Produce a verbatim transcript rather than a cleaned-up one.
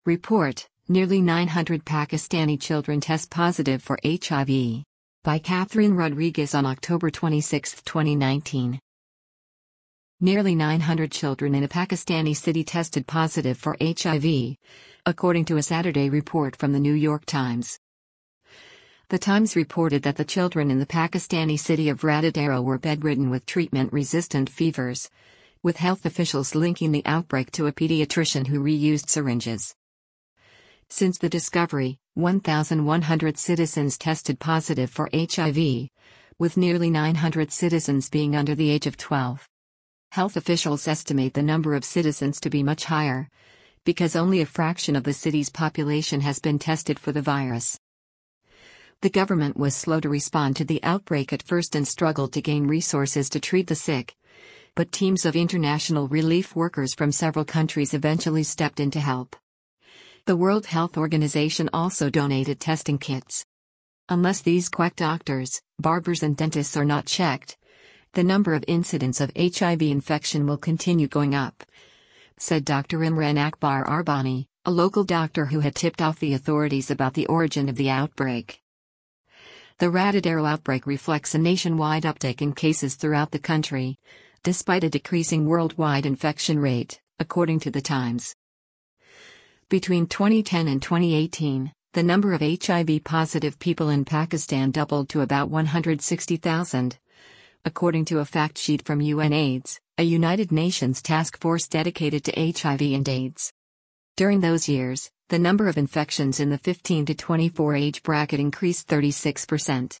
Report: Nearly nine hundred Pakistani children test positive for H I V. By Catherine Rodriguez on October twenty-sixth, twenty nineteen. Nearly nine hundred children in a Pakistani city tested positive for H I V, according to a Saturday report from the New York Times. The Times reported that the children in the Pakistani city of Ratadero were bedridden with treatment-resistant fevers, with health officials linking the outbreak to a pediatrician who reused syringes. Since the discovery, one thousand one hundred citizens tested positive for H I V, with nearly nine hundred citizens being under the age of twelve. Health officials estimate the number of citizens to be much higher, because only a fraction of the city's population has been tested for the virus. The government was slow to respond to the outbreak at first and struggled to gain resources to treat the sick, but teams of international relief workers from several countries eventually stepped in to help. The World Health Organization also donated testing kits. Unless these quack doctors, barbers and dentists are not checked, the number of incidents of H I V infection will continue going up, said Doctor Imran Akbar Arbani, a local doctor who had tipped off the authorities about the origin of the outbreak. The Ratadero outbreak reflects a nationwide uptick in cases throughout the country, despite a decreasing worldwide infection rate, according to the Times. Between twenty ten and twenty eighteen, the number of H I V-positive people in Pakistan doubled to about one hundred sixty thousand, according to a fact sheet from UNAIDS, a United Nations task force dedicated to H I V and AIDS. During those years, the number of infections in the fifteen to twenty-four age bracket increased thirty-six percent.